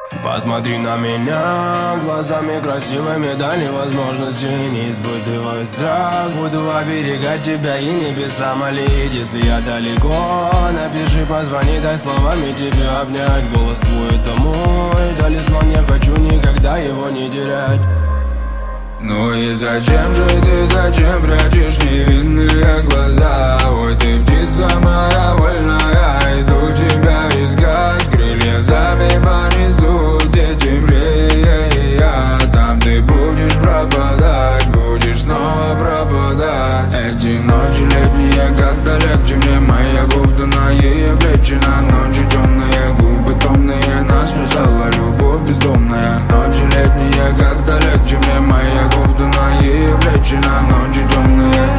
Посмотри на меня глазами красивыми, да невозможности не испытывай страх. Буду оберегать тебя и небеса молить. Если я далеко, напиши, позвони, дай словами тебе обнять. Голос твой — это мой талисман, я хочу никогда его не терять. Ну и зачем же ты, зачем прячешь невинные глаза? Ой, ты птица моя вольная, иду тебя искать. Крылья сами понесут, где темнее я. Там ты будешь пропадать, будешь снова пропадать. Эти ночи летние как-то легче мне. Моя говняные плечи на ночи темные. Губы томные, нас связала любовь бездомная. Ночи летние как-то легче мне. Моя говняные плечи на ночи темные.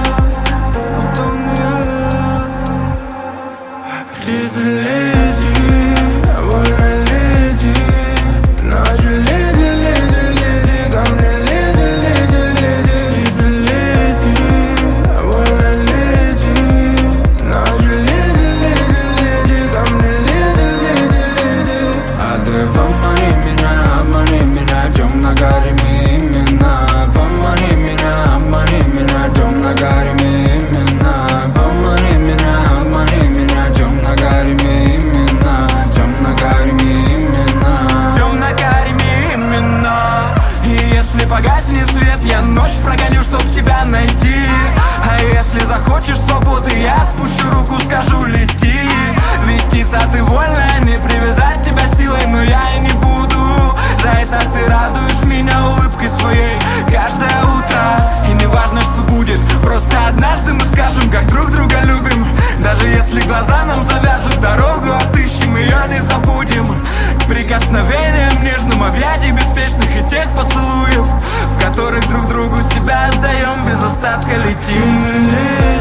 Птицы лети, вольно лети. Ночи лети, лети, лети. Ко мне лети, лети, лети. Птицы лети, вольно лети. Ночи лети, лети, лети. Ко мне лети, лети, лети. А ты обмани меня темно-карими имена. Помани меня темно-карими имена. Помани меня темно-карими имена. Темно-карими имена. Темно-карими имена. И если погаснет свет, я ночь прогоню, чтоб тебя найти. А если захочешь свободы, я отпущу руку, скажу лети. Ведь птица ты вольная, не привязать тебя силой, но я и не буду. За это ты радуешь меня улыбкой своей каждое утро. И не важно, что будет, просто однажды мы скажем, как друг друга любим. Даже если глаза нам завяжут, дорогу отыщем, ее не забудем. К прикосновениям нежным, объятий беспечных и тех поцелуев, в которых друг другу себя отдаем, без остатка летим.